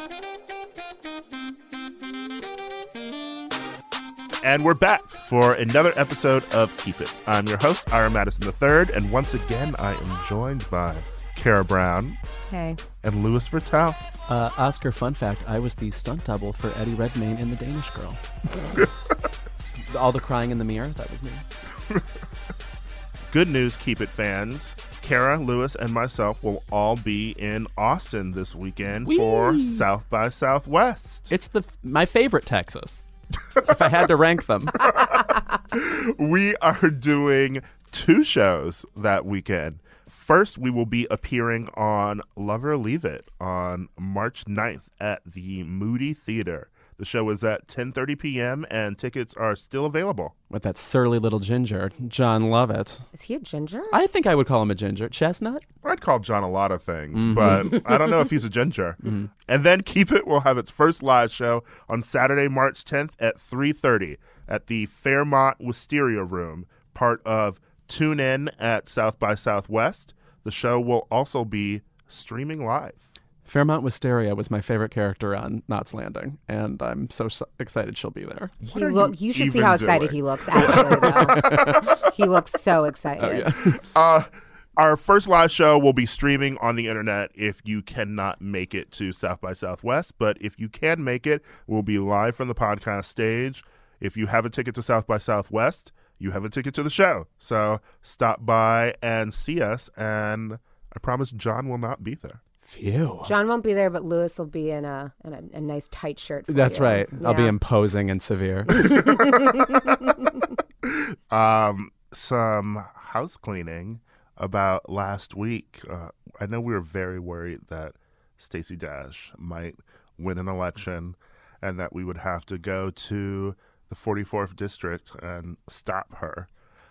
And we're back for another episode of Keep It. I'm your host, Ira Madison III, and once again, I am joined by Kara Brown. Hey. And Louis Vertel. Oscar, fun fact, I was the stunt double for Eddie Redmayne in The Danish Girl. All the crying in the mirror, that was me. Good news, Keep It fans. Kara, Louis, and myself will all be in Austin this weekend for South by Southwest. It's my favorite Texas. If I had to rank them. We are doing 2 shows that weekend. First, we will be appearing on Love or Leave It on March 9th at the Moody Theater. The show is at 10:30 p.m. and tickets are still available. With that surly little ginger, John Lovett. Is he a ginger? I think I would call him a ginger. Chestnut? I'd call John a lot of things, but I don't know if he's a ginger. And then Keep It will have its first live show on Saturday, March 10th at 3:30 at the Fairmont Wisteria Room, part of Tune In at South by Southwest. The show will also be streaming live. Fairmont Wisteria was my favorite character on Knots Landing, and I'm so excited she'll be there. You should see how excited he looks, actually, though. He looks so excited. Oh, yeah. Our first live show will be streaming on the internet if you cannot make it to South by Southwest, but if you can make it, we'll be live from the podcast stage. If you have a ticket to South by Southwest, you have a ticket to the show. So stop by and see us, and I promise John will not be there. Phew. John won't be there, but Louis will be in a nice tight shirt for That's you. right. Yeah. I'll be imposing and severe. Some house cleaning about last week. I know we were very worried that Stacey Dash might win an election and that we would have to go to the 44th district and stop her.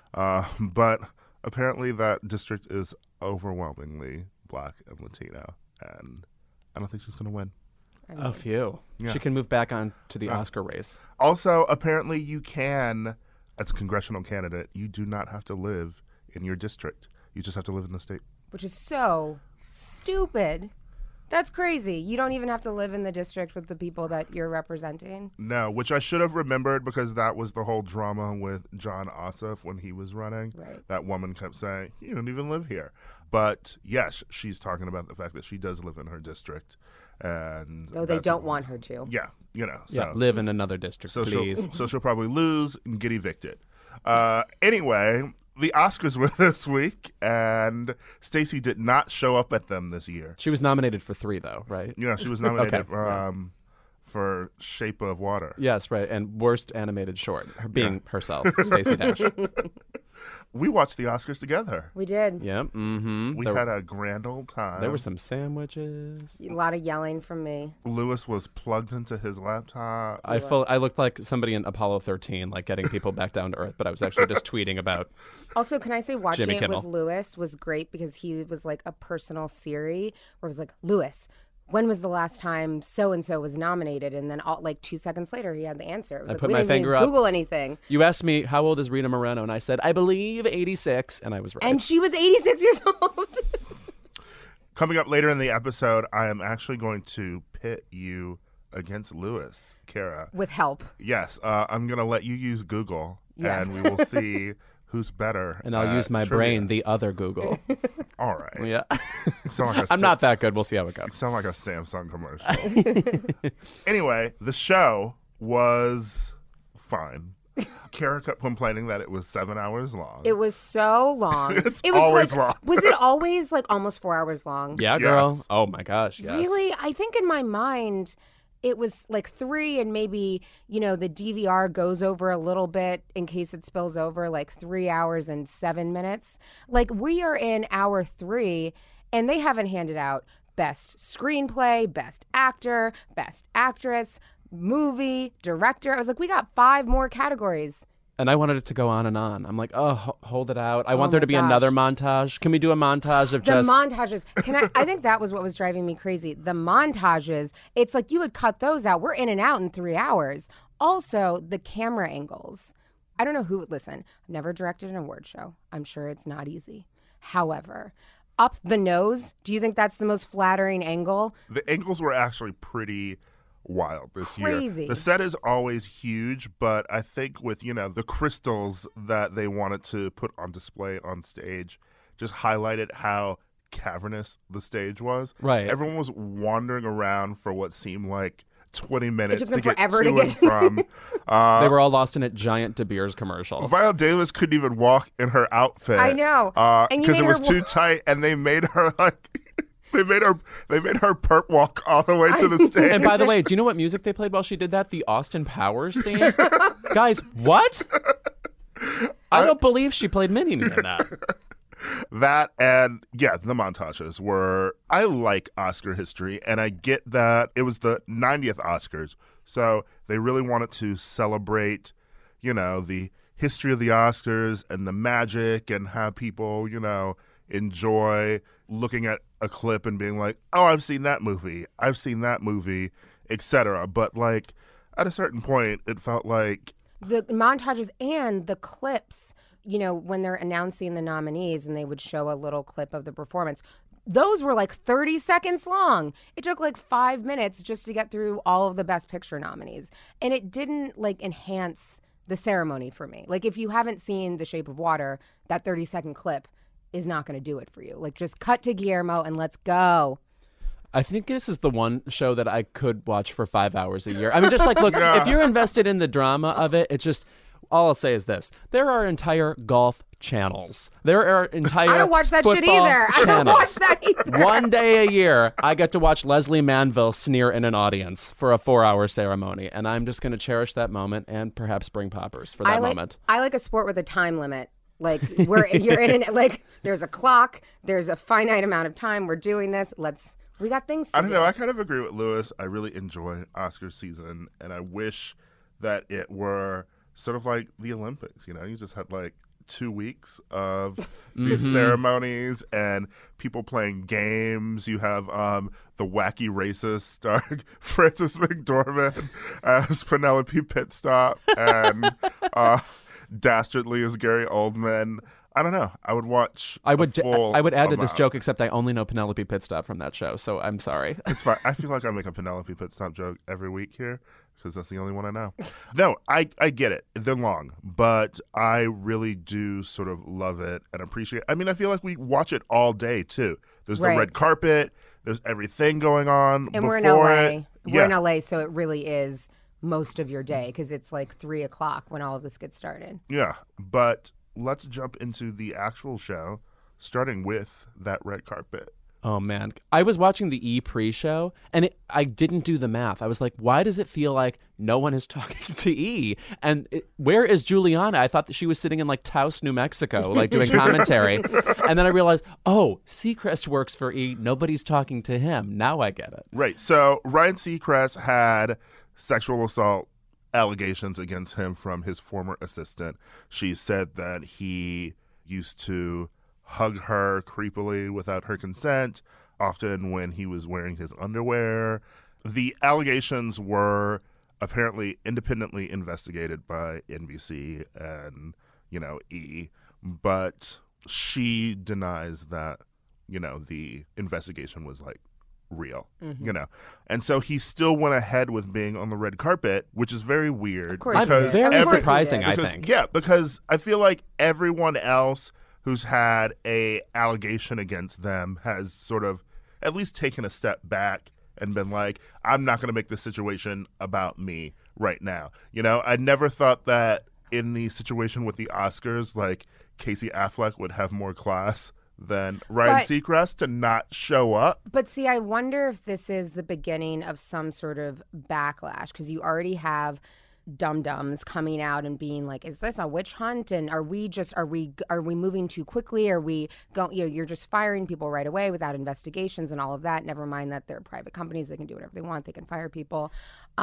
But apparently that district is overwhelmingly Black and Latino, and I don't think she's going to win. Oh, phew. Yeah. She can move back on to the Oscar race. Also, apparently you can, as a congressional candidate, you do not have to live in your district. You just have to live in the state. Which is so stupid. That's crazy. You don't even have to live in the district with the people that you're representing. No, which I should have remembered because that was the whole drama with John Ossoff when he was running. Right. That woman kept saying, you don't even live here. But yes, she's talking about the fact that she does live in her district. And Though they don't want her to. Yeah, you know. Yeah, So, live in another district, so please. she'll probably lose and get evicted. Anyway, the Oscars were this week, and Stacey did not show up at them this year. She was nominated for 3, though, right? Yeah, she was nominated Okay. for Shape of Water. Yes, right. And worst animated short, her being herself, Stacey Dash. We watched the Oscars together. We did. Yep. Mm-hmm. We had a grand old time. There were some sandwiches. A lot of yelling from me. Lewis was plugged into his laptop. I looked like somebody in Apollo 13, like getting people back down to earth, but I was actually just tweeting about. Also, can I say watching Jimmy it Kimmel. with Louis was great because he was like a personal Siri where it was like, Louis, when was the last time so-and-so was nominated? And then like 2 seconds later, he had the answer. It was I like, put we my didn't even finger up. Google anything. You asked me, how old is Rita Moreno? And I said, I believe 86. And I was right. And she was 86 years old. Coming up later in the episode, I am actually going to pit you against Lewis, Kara. With help. Yes, I'm going to let you use Google, Yes. and we will see who's better. And I'll at use my trivia. brain, the other Google. All right. Yeah. Sound like a I'm not that good. We'll see how it goes. Sound like a Samsung commercial. Anyway, the show was fine. Kara kept complaining that it was 7 hours long. It was so long. It's it was always like, long. Was it always like almost 4 hours long? Yeah, girl. Yes. Oh, my gosh. Yes. Really? I think in my mind it was like 3 and maybe, the DVR goes over a little bit in case it spills over, like 3 hours and 7 minutes. Like we are in hour 3 and they haven't handed out best screenplay, best actor, best actress, movie, director. I was like, we got 5 more categories. And I wanted it to go on and on. I'm like, oh, hold it out. I want Oh there my to be gosh. another montage. Can we do a montage of The just... montages. I think that was what was driving me crazy. The montages, it's like you would cut those out. We're in and out in 3 hours. Also, the camera angles. I don't know who, listen, I've never directed an award show. I'm sure it's not easy. However, up the nose? Do you think that's the most flattering angle? The angles were actually pretty wild this Crazy. year. The set is always huge, but I think with, the crystals that they wanted to put on display on stage just highlighted how cavernous the stage was. Right. Everyone was wandering around for what seemed like 20 minutes took them to get forever to to and from. They were all lost in a giant De Beers commercial. Viola Davis couldn't even walk in her outfit. I know. And you because made it was her too tight, and they made her they made her perp walk all the way to the stage. And by the way, do you know what music they played while she did that? The Austin Powers theme. Guys, what? I don't believe she played Mini-Me in that. That and the montages were. I like Oscar history, and I get that it was the 90th Oscars, so they really wanted to celebrate, the history of the Oscars and the magic, and have people, enjoy looking at a clip and being like, "Oh, I've seen that movie, etc." But at a certain point, it felt like the montages and the clips. When they're announcing the nominees and they would show a little clip of the performance, those were 30 seconds long. It took 5 minutes just to get through all of the Best Picture nominees. And it didn't enhance the ceremony for me. If you haven't seen The Shape of Water, that 30-second clip is not going to do it for you. Just cut to Guillermo and let's go. I think this is the one show that I could watch for 5 hours a year. I mean, just look, if you're invested in the drama of it, it's just... All I'll say is this. There are entire golf channels. There are entire I don't watch that shit football either. I don't watch that either. One day a year, I get to watch Leslie Manville sneer in an audience for a 4-hour ceremony. And I'm just going to cherish that moment and perhaps bring poppers for that moment. I like a sport with a time limit. Where you're in an, there's a clock, there's a finite amount of time. We're doing this. We got things to I don't do. know. I kind of agree with Lewis. I really enjoy Oscar season, and I wish that it were sort of like the Olympics. You just had 2 weeks of these ceremonies and people playing games. You have the wacky racist star Frances McDormand as Penelope Pitstop and dastardly as Gary Oldman. I don't know. I would watch. I would add to this amount. joke, except I only know Penelope Pitstop from that show, so I'm sorry. It's fine. I feel like I make a Penelope Pitstop joke every week here because that's the only one I know. No, I get it. They're long, but I really do sort of love it and appreciate it. I mean, I feel like we watch it all day, too. There's the red carpet. There's everything going on. And we're in before LA. it. We're in LA, so it really is most of your day because it's 3 o'clock when all of this gets started. Yeah, but let's jump into the actual show, starting with that red carpet. Oh, man. I was watching the E! Pre-show, and I didn't do the math. I was like, why does it feel like no one is talking to E! And where is Juliana? I thought that she was sitting in, Taos, New Mexico, doing commentary. And then I realized, Seacrest works for E! Nobody's talking to him. Now I get it. Right. So Ryan Seacrest had sexual assault allegations against him from his former assistant. She said that he used to hug her creepily without her consent, often when he was wearing his underwear. The allegations were apparently independently investigated by NBC and, E! But she denies that, the investigation was real, and so he still went ahead with being on the red carpet, which is very weird. Of course, very surprising. I think. Yeah, because I feel like everyone else who's had a allegation against them has sort of at least taken a step back and been like, I'm not going to make this situation about me right now. I never thought that in the situation with the Oscars, Casey Affleck would have more class than Ryan Seacrest to not show up. But see, I wonder if this is the beginning of some sort of backlash, because you already have dum-dums coming out and being like, is this a witch hunt? And are we moving too quickly? Are we going, you're just firing people right away without investigations and all of that. Never mind that they're private companies. They can do whatever they want. They can fire people.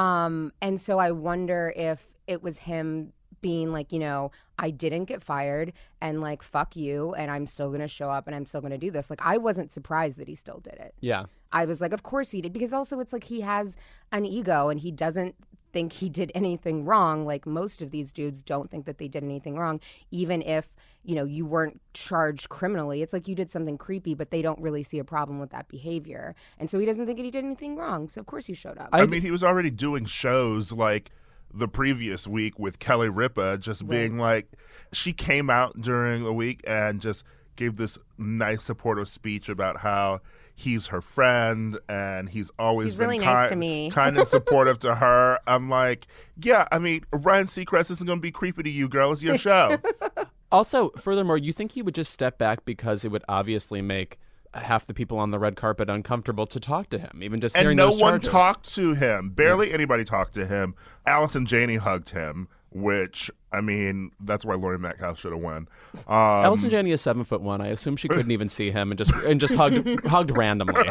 And so I wonder if it was him being like, I didn't get fired and fuck you. And I'm still going to show up and I'm still going to do this. I wasn't surprised that he still did it. Yeah. I was like, of course he did. Because also it's he has an ego and he doesn't think he did anything wrong. Like most of these dudes don't think that they did anything wrong, even if, you know, you weren't charged criminally. It's like you did something creepy, but they don't really see a problem with that behavior. And so he doesn't think that he did anything wrong. So of course he showed up. I mean, he was already doing shows like the previous week with Kelly Ripa, just being like, she came out during the week and just gave this nice supportive speech about how he's her friend and he's always been really nice to me. kind and supportive to her. I'm like, yeah, I mean, Ryan Seacrest isn't going to be creepy to you, girl. It's your show. Also, furthermore, you think he would just step back because it would obviously make half the people on the red carpet uncomfortable to talk to him, even just And hearing no those one charges. talked to him. Barely anybody talked to him. Allison Janney hugged him, which, I mean, that's why Laurie Metcalf should have won. Allison Janney is 7'1". I assume she couldn't even see him and just hugged randomly.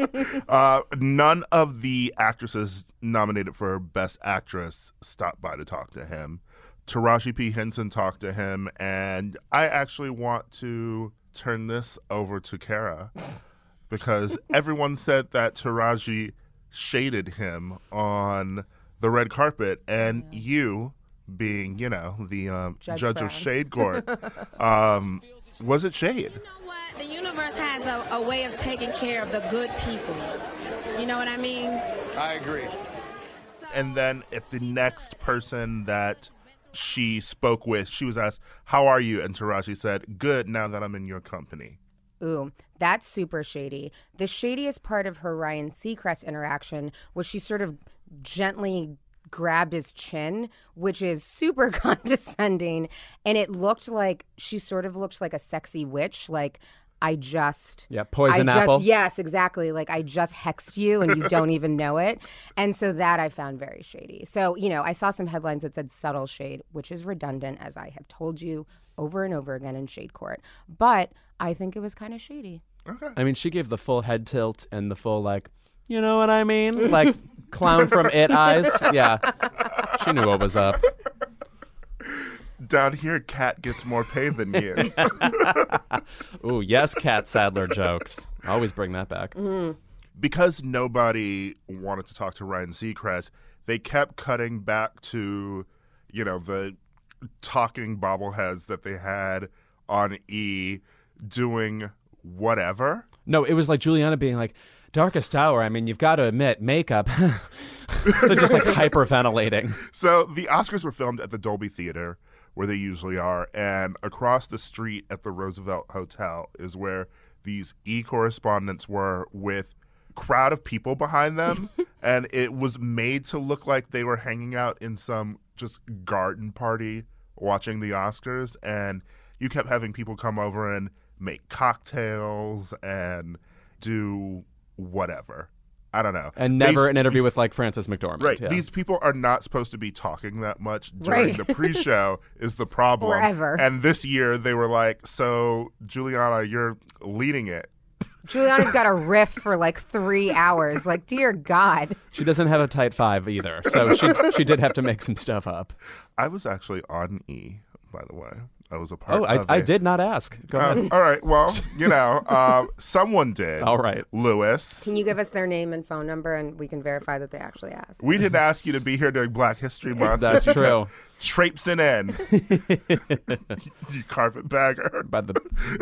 None of the actresses nominated for Best Actress stopped by to talk to him. Taraji P. Henson talked to him, and I actually want to turn this over to Kara because everyone said that Taraji shaded him on the red carpet, and you, being, you know, the judge Brown. of Shade Court, was it shade? You know what? The universe has a way of taking care of the good people. You know what I mean? I agree. And then if the next person that she spoke with, she was asked, "How are you?" and Taraji said, "Good, now that I'm in your company." Ooh, that's super shady. The shadiest part of her Ryan Seacrest interaction was she sort of gently grabbed his chin, which is super condescending. And it looked like she sort of looked like a sexy witch. Like, poison apple. Yes, exactly. Like, I just hexed you and you don't even know it. And so that I found very shady. So, you know, I saw some headlines that said subtle shade, which is redundant, as I have told you over and over again in Shade Court. But I think it was kind of shady. Okay. I mean, she gave the full head tilt and the full, like, you know what I mean? Like, clown from It eyes. Yeah. She knew what was up. Down here, Kat gets more pay than you. Ooh, yes, Kat Sadler jokes. Always bring that back. Because nobody wanted to talk to Ryan Seacrest, they kept cutting back to, you know, the talking bobbleheads that they had on E doing whatever. No, it was like Juliana being like, darkest hour. I mean, you've got to admit, makeup. They're just like hyperventilating. So the Oscars were filmed at the Dolby Theater, where they usually are, and across the street at the Roosevelt Hotel is where these E correspondents were with a crowd of people behind them, and it was made to look like they were hanging out in some just garden party watching the Oscars, and you kept having people come over and make cocktails and do whatever. I don't know. And never an interview with, like, Frances McDormand. Right. Yeah. These people are not supposed to be talking that much during Right. the pre-show is the problem. Or ever. And this year they were like, so, Juliana, you're leading it. Juliana's got a riff for like 3 hours. Like, dear God. She doesn't have a tight five either. So she did have to make some stuff up. I was actually on E, by the way. I was a part Oh, of I it. did not ask. Go ahead. All right. Well, you know, someone did. All right. Lewis. Can you give us their name and phone number and we can verify that they actually asked? We didn't ask you to be here during Black History Month. That's true. Traipsing in. You carpetbagger. By the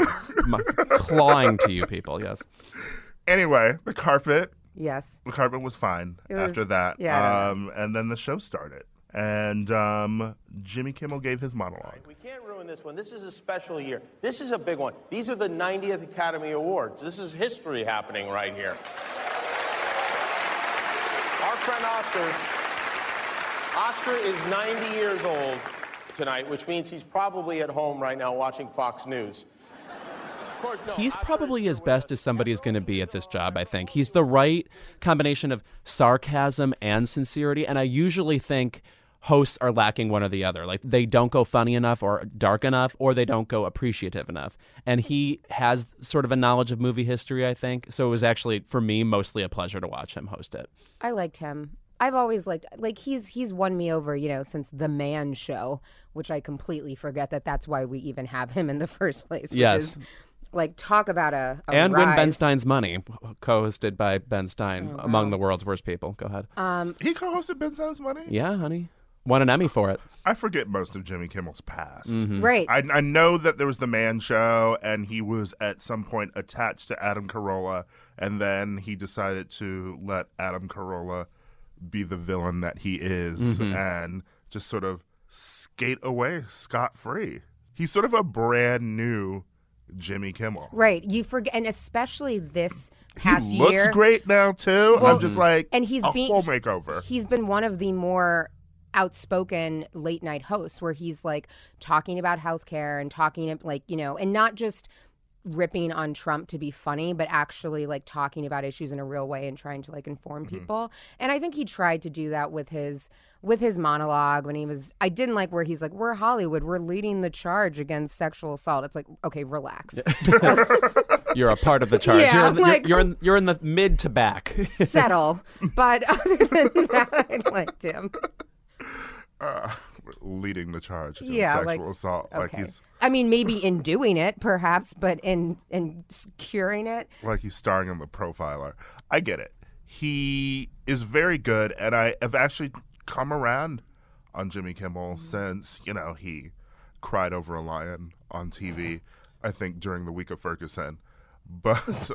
clawing to you people, yes. Anyway, the carpet Yes. was fine It was- after that. yeah. And then the show started. And Jimmy Kimmel gave his monologue. We can't ruin this one. This is a special year. This is a big one. These are the 90th Academy Awards. This is history happening right here. Our friend Oscar is 90 years old tonight, which means he's probably at home right now watching Fox News. Of course, no, He's Oscar probably is as best as somebody is going to be at this job, I think. He's the right combination of sarcasm and sincerity, and I usually think hosts are lacking one or the other. Like, they don't go funny enough or dark enough, or they don't go appreciative enough. And he has sort of a knowledge of movie history, I think. So it was actually, for me, mostly a pleasure to watch him host it. I liked him. I've always liked, like, he's won me over, you know, since The Man Show, which I completely forget that that's why we even have him in the first place. Which Yes. is Like, talk about a and win rise. Ben Stein's money, co-hosted by Ben Stein, among the world's worst people. Go ahead. He co-hosted Ben Stein's Money? Yeah, honey. Won an Emmy for it. I forget most of Jimmy Kimmel's past. Right. I know that there was the Man Show, and he was at some point attached to Adam Carolla, and then he decided to let Adam Carolla be the villain that he is and just sort of skate away scot-free. He's sort of a brand new Jimmy Kimmel. Right. You forget, and especially this past He looks year. great now, too. Well, I'm just like, and he's a being full makeover. He's been one of the more outspoken late night hosts where he's like talking about healthcare and talking like, you know, and not just ripping on Trump to be funny, but actually like talking about issues in a real way and trying to like inform people. And I think he tried to do that with his monologue when I didn't like where he's like, we're Hollywood, we're leading the charge against sexual assault. It's like, okay, relax. You're a part of the charge. Yeah, You're in the mid to back. Settle. But other than that, I liked him. Leading the charge against Yeah, sexual assault. Like Okay. he's I mean, maybe in doing it, perhaps, but in curing it. like he's starring in The Profiler. I get it. He is very good, and I have actually come around on Jimmy Kimmel since, you know, he cried over a lion on TV, I think during the week of Ferguson. But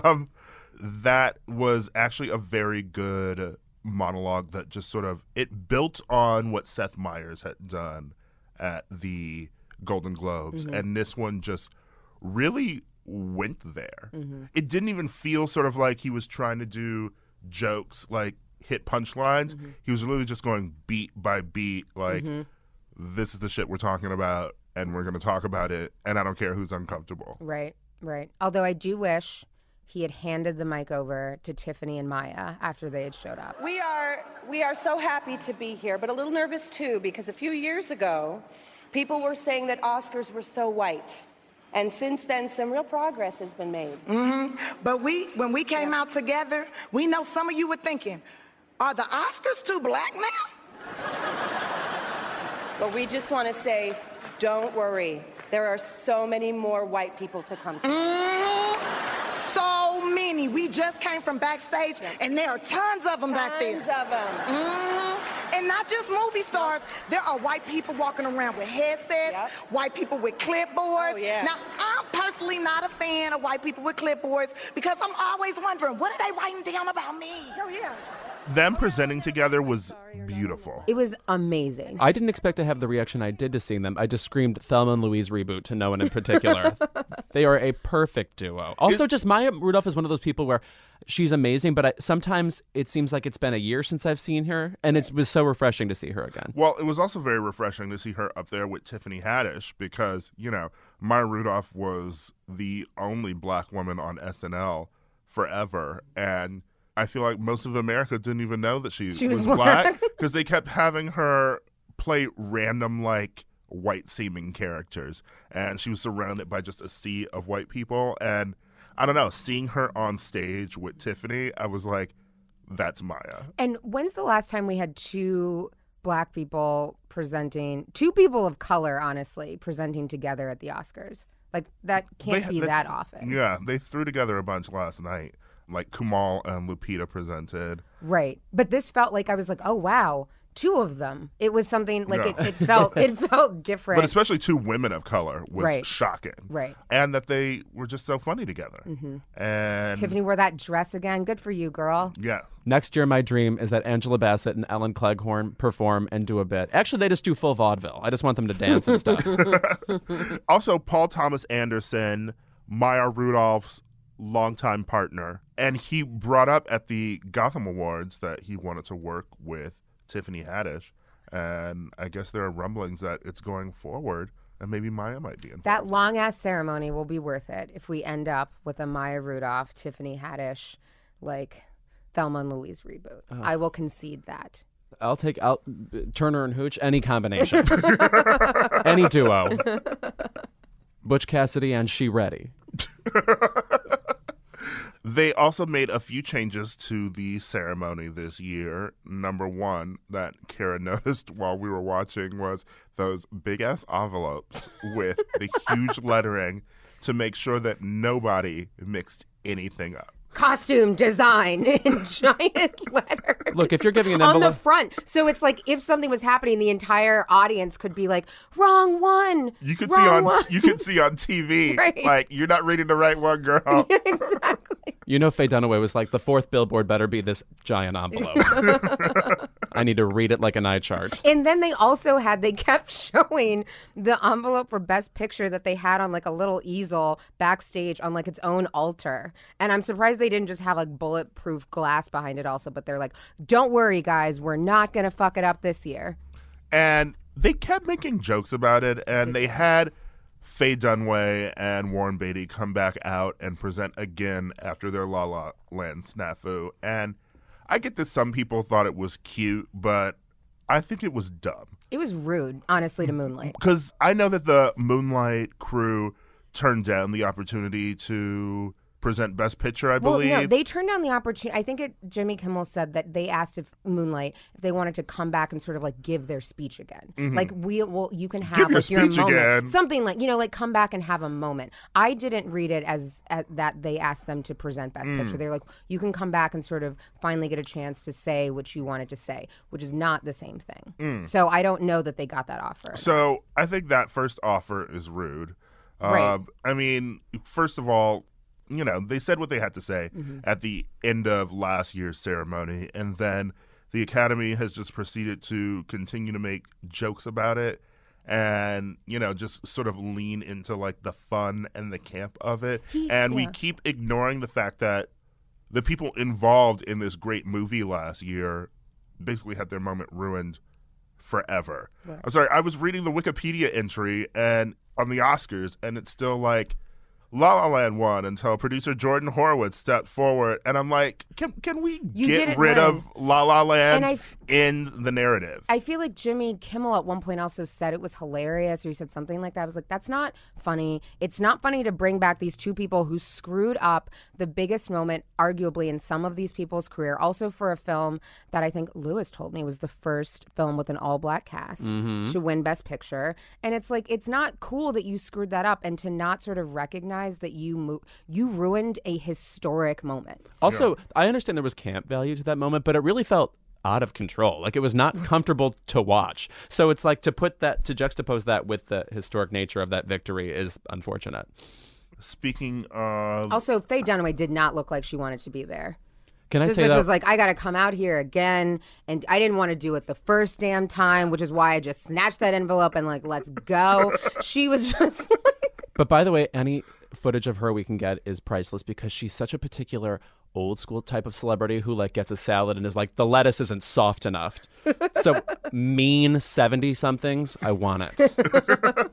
that was actually a very good monologue that just sort of, it built on what Seth Meyers had done at the Golden Globes, and this one just really went there. It didn't even feel sort of like he was trying to do jokes, like hit punchlines. He was literally just going beat by beat, like, this is the shit we're talking about, and we're going to talk about it, and I don't care who's uncomfortable. Right. Although I do wish he had handed the mic over to Tiffany and Maya after they had showed up. We are so happy to be here, but a little nervous too, because a few years ago, people were saying that Oscars were so white. And since then, some real progress has been made. But when we came out together, we know some of you were thinking, are the Oscars too black now? But we just want to say, don't worry. There are so many more white people to come to. So many. We just came from backstage, and there are tons of them back there. Tons of them. And not just movie stars. There are white people walking around with headsets, white people with clipboards. Oh, yeah. Now, I'm personally not a fan of white people with clipboards because I'm always wondering, what are they writing down about me? Oh, yeah. Them presenting together was beautiful. It was amazing. I didn't expect to have the reaction I did to seeing them. I just screamed Thelma and Louise reboot to no one in particular. They are a perfect duo. Also, just Maya Rudolph is one of those people where she's amazing, but sometimes it seems like it's been a year since I've seen her, and it was so refreshing to see her again. Well, it was also very refreshing to see her up there with Tiffany Haddish because, you know, Maya Rudolph was the only black woman on SNL forever, and I feel like most of America didn't even know that she was black because they kept having her play random, like, white-seeming characters, and she was surrounded by just a sea of white people, and I don't know, seeing her on stage with Tiffany, I was like, that's Maya. And when's the last time we had two black people two people of color, honestly, presenting together at the Oscars? Like, that can't be that often. Yeah, they threw together a bunch last night. Like Kumail and Lupita presented. Right. But this felt like I was like, oh, wow, two of them. It was something like it felt different. But especially two women of color was shocking. Right. And that they were just so funny together. And Tiffany wore that dress again. Good for you, girl. Yeah. Next year, my dream is that Angela Bassett and Ellen Cleghorn perform and do a bit. Actually, they just do full vaudeville. I just want them to dance and stuff. Also, Paul Thomas Anderson, Maya Rudolph's longtime partner, and he brought up at the Gotham Awards that he wanted to work with Tiffany Haddish, and I guess there are rumblings that it's going forward, and maybe Maya might be involved. That long-ass ceremony will be worth it if we end up with a Maya Rudolph, Tiffany Haddish, like Thelma and Louise reboot. I will concede that. I'll take Turner and Hooch, any combination. Any duo. Butch Cassidy and She Ready. They also made a few changes to the ceremony this year. Number one that Kara noticed while we were watching was those big-ass envelopes with the huge lettering, to make sure that nobody mixed anything up. Costume design in giant letters. Look, if you're giving an on envelope, the front, so it's like if something was happening, the entire audience could be like, "Wrong one." You could wrong you could see on TV, Right. like, you're not reading the right one, girl. Exactly. you know, Faye Dunaway was like, the fourth billboard better be this giant envelope. I need to read it like an eye chart. And then they kept showing the envelope for Best Picture that they had on like a little easel backstage on like its own altar. And I'm surprised they didn't just have like bulletproof glass behind it also, but they're like, don't worry guys, we're not going to fuck it up this year. And they kept making jokes about it, and they had Faye Dunaway and Warren Beatty come back out and present again after their La La Land snafu. And I get that some people thought it was cute, but I think it was dumb. It was rude, honestly, to Moonlight. Because I know that the Moonlight crew turned down the opportunity to present Best Picture, I believe. Well, no, they turned down the opportunity. I think Jimmy Kimmel said that they asked if Moonlight, if they wanted to come back and sort of like give their speech again. Like, you can have Give your like your speech moment. again. Something like, like come back and have a moment. I didn't read it as that they asked them to present Best Picture. They're like, you can come back and sort of finally get a chance to say what you wanted to say, which is not the same thing. So I don't know that they got that offer. So I think that first offer is rude. Right. I mean, first of all, they said what they had to say at the end of last year's ceremony, and then the Academy has just proceeded to continue to make jokes about it and, just sort of lean into like the fun and the camp of it. We keep ignoring the fact that the people involved in this great movie last year basically had their moment ruined forever. Right. I'm sorry, I was reading the Wikipedia entry and on the Oscars, and it's still like, La La Land won until producer Jordan Horowitz stepped forward, and I'm like, can we get rid of La La Land in the narrative? I feel like Jimmy Kimmel at one point also said it was hilarious, or he said something like that. I was like, that's not funny. It's not funny to bring back these two people who screwed up the biggest moment, arguably, in some of these people's career. Also for a film that I think Lewis told me was the first film with an all-black cast to win Best Picture. And it's like, it's not cool that you screwed that up and to not sort of recognize that you ruined a historic moment. Also, I understand there was camp value to that moment, but it really felt out of control. Like, it was not comfortable to watch. So it's like to juxtapose that with the historic nature of that victory is unfortunate. Speaking of... Also, Faye Dunaway did not look like she wanted to be there. Can I This say bitch that? was like, I got to come out here again, and I didn't want to do it the first damn time, which is why I just snatched that envelope and like, let's go. She was just like... But by the way, any footage of her we can get is priceless because she's such a particular old school type of celebrity who like gets a salad and is like, the lettuce isn't soft enough. So mean 70-somethings, I want it.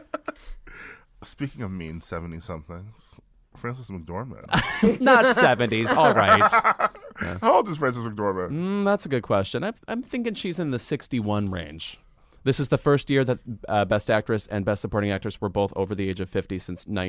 Speaking of mean 70-somethings, Frances McDormand. Not 70s, all right. Yeah. How old is Frances McDormand? That's a good question. I'm thinking she's in the 61 range. This is the first year that Best Actress and Best Supporting Actress were both over the age of 50 since the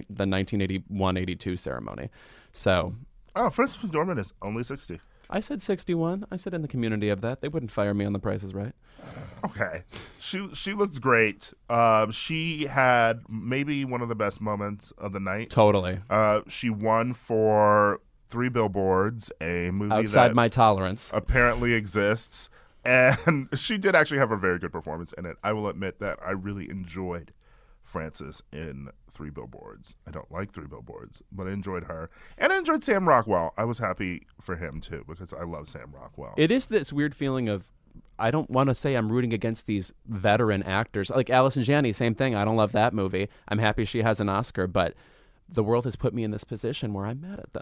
1981-82 ceremony. So... Oh, Frances McDormand is only 60. I said 61. I said in the community of that. They wouldn't fire me on The Price is Right. Okay. She looked great. She had maybe one of the best moments of the night. Totally. She won for Three Billboards, a movie Outside that My Tolerance apparently exists. And she did actually have a very good performance in it. I will admit that I really enjoyed Frances in Three Billboards. I don't like Three Billboards, but I enjoyed her. And I enjoyed Sam Rockwell. I was happy for him, too, because I love Sam Rockwell. It is this weird feeling of, I don't want to say I'm rooting against these veteran actors. Like Allison Janney, same thing. I don't love that movie. I'm happy she has an Oscar, but the world has put me in this position where I'm mad at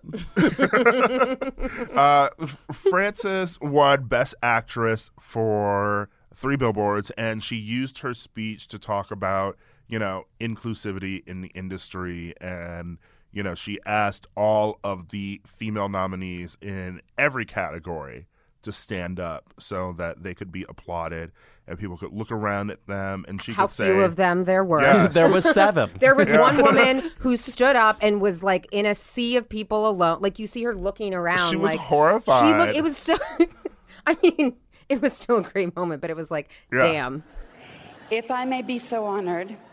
them. Frances won Best Actress for Three Billboards, and she used her speech to talk about, inclusivity in the industry. And, she asked all of the female nominees in every category to stand up so that they could be applauded and people could look around at them and she How could say... few of them there were. Yes. There was 7. There was one woman who stood up and was like in a sea of people alone. Like you see her looking around. She was like, horrified. It was so... I mean, it was still a great moment, but it was like, damn. If I may be so honored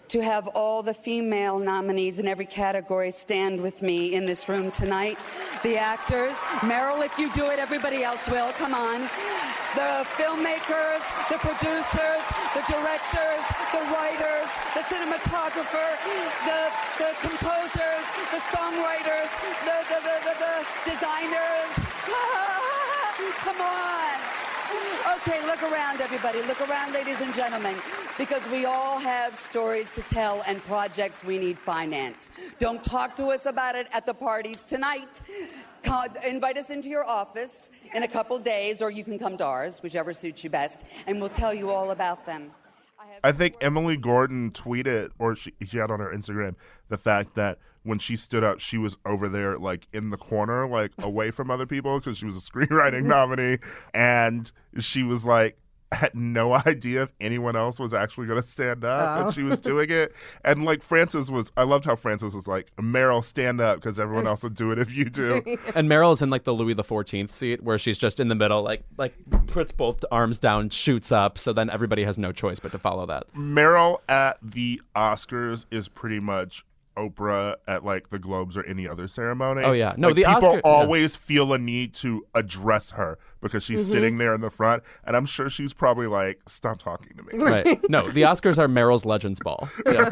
to have all the female nominees in every category stand with me in this room tonight. The actors, Meryl, if you do it, everybody else will, come on. The filmmakers, the producers, the directors, the writers, the cinematographer, the composers, the songwriters, the designers. Come on. Okay, look around, everybody. Look around, ladies and gentlemen, because we all have stories to tell and projects we need finance. Don't talk to us about it at the parties tonight. Invite us into your office in a couple days, or you can come to ours, whichever suits you best, and we'll tell you all about them. I think Emily Gordon tweeted, or she had on her Instagram, the fact that when she stood up, she was over there, like, in the corner, like, away from other people because she was a screenwriting nominee. And she was, like, had no idea if anyone else was actually going to stand up when she was doing it. And, like, I loved how Frances was like, Meryl, stand up because everyone else will do it if you do. And Meryl is in, like, the Louis XIV seat where she's just in the middle, like puts both arms down, shoots up. So then everybody has no choice but to follow that. Meryl at the Oscars is pretty much Oprah at, like, the Globes or any other ceremony. Oh, yeah. No, like, the people always feel a need to address her because she's sitting there in the front, and I'm sure she's probably like, stop talking to me. Right. No, the Oscars are Meryl's Legends Ball. Yeah.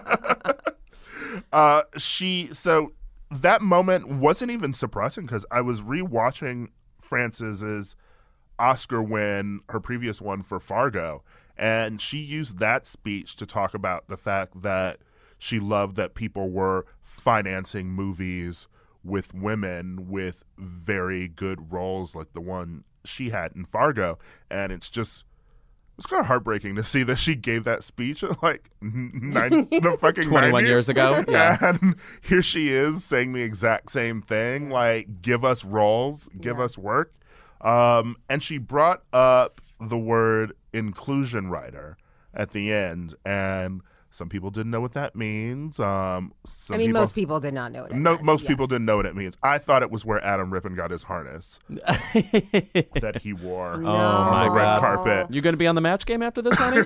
So that moment wasn't even surprising because I was rewatching Frances's Oscar win, her previous one for Fargo, and she used that speech to talk about the fact that she loved that people were financing movies with women with very good roles like the one she had in Fargo. And it's kind of heartbreaking to see that she gave that speech at like 21 90s. Years ago. Yeah. And here she is saying the exact same thing, like, give us roles, give us work. And she brought up the word inclusion writer at the end, and some people didn't know what that means. Most people did not know what it meant. Most people didn't know what it means. I thought it was where Adam Rippon got his harness that he wore on the red carpet. You going to be on the Match Game after this, honey?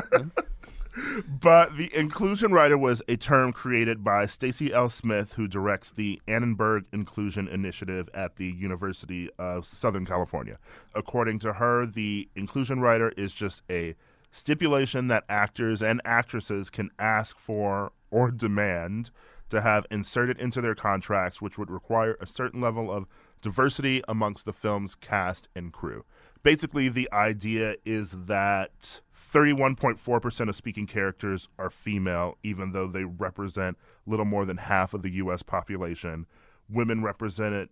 But the inclusion writer was a term created by Stacey L. Smith, who directs the Annenberg Inclusion Initiative at the University of Southern California. According to her, the inclusion writer is just a stipulation that actors and actresses can ask for or demand to have inserted into their contracts, which would require a certain level of diversity amongst the film's cast and crew. Basically, the idea is that 31.4% of speaking characters are female, even though they represent little more than half of the U.S. population. Women represented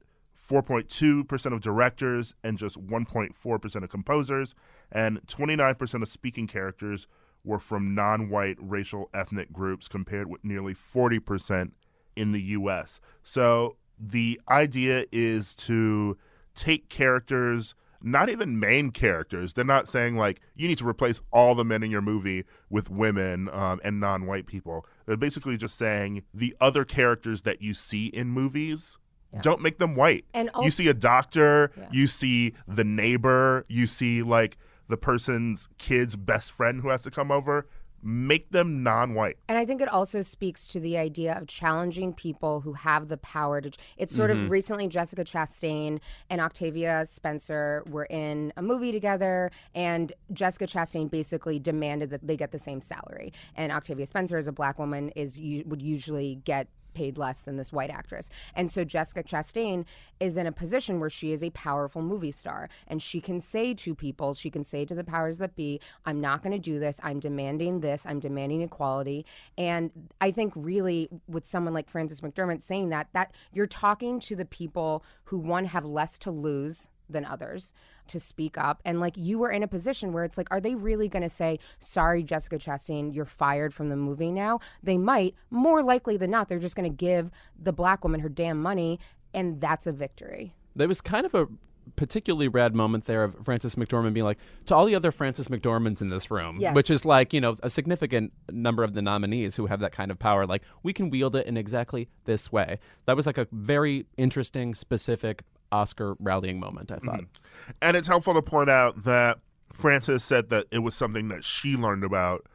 4.2% of directors and just 1.4% of composers, and 29% of speaking characters were from non-white racial ethnic groups, compared with nearly 40% in the U.S. So the idea is to take characters, not even main characters. They're not saying, like, you need to replace all the men in your movie with women and non-white people. They're basically just saying the other characters that you see in movies, don't make them white. And also, you see a doctor, you see the neighbor, you see, like, the person's kid's best friend who has to come over. Make them non-white. And I think it also speaks to the idea of challenging people who have the power to. It's sort of recently Jessica Chastain and Octavia Spencer were in a movie together, and Jessica Chastain basically demanded that they get the same salary. And Octavia Spencer, as a black woman, would usually get paid less than this white actress. And so Jessica Chastain is in a position where she is a powerful movie star, and she can say to people, she can say to the powers that be, I'm not going to do this, I'm demanding this, I'm demanding equality. And I think really with someone like Frances McDormand saying that you're talking to the people who, one, have less to lose than others to speak up. And like, you were in a position where it's like, are they really going to say, sorry, Jessica Chastain, you're fired from the movie now? They might. More likely than not, they're just going to give the black woman her damn money, and that's a victory. There was kind of a particularly rad moment there of Frances McDormand being like, to all the other Frances McDormands in this room, which is like, you know, a significant number of the nominees who have that kind of power, like, we can wield it in exactly this way. That was like a very interesting, specific Oscar rallying moment, I thought. And it's helpful to point out that Frances said that it was something that she learned about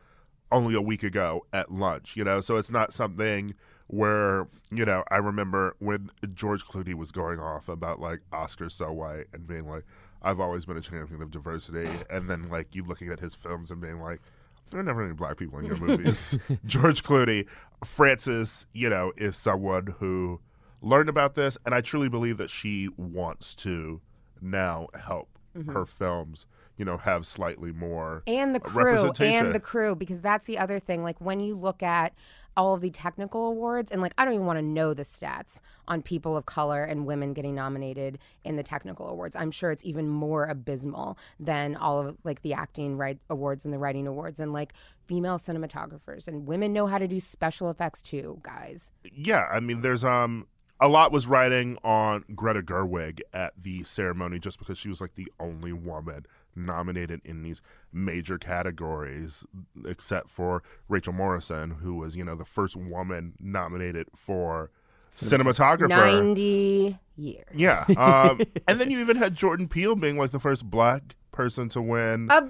only a week ago at lunch, so it's not something where, I remember when George Clooney was going off about like Oscars so white and being like, I've always been a champion of diversity, and then like you looking at his films and being like, there are never any black people in your movies. George Clooney, Frances, is someone who learned about this, and I truly believe that she wants to now help her films have slightly more and the crew, because that's the other thing. Like when you look at all of the technical awards, and like I don't even want to know the stats on people of color and women getting nominated in the technical awards. I'm sure it's even more abysmal than all of like the acting awards and the writing awards, and like female cinematographers and women know how to do special effects too, guys. Yeah, I mean, there's a lot was riding on Greta Gerwig at the ceremony just because she was like the only woman nominated in these major categories, except for Rachel Morrison, who was, the first woman nominated for cinematographer. 90 years. Yeah. And then you even had Jordan Peele being like the first black person to win for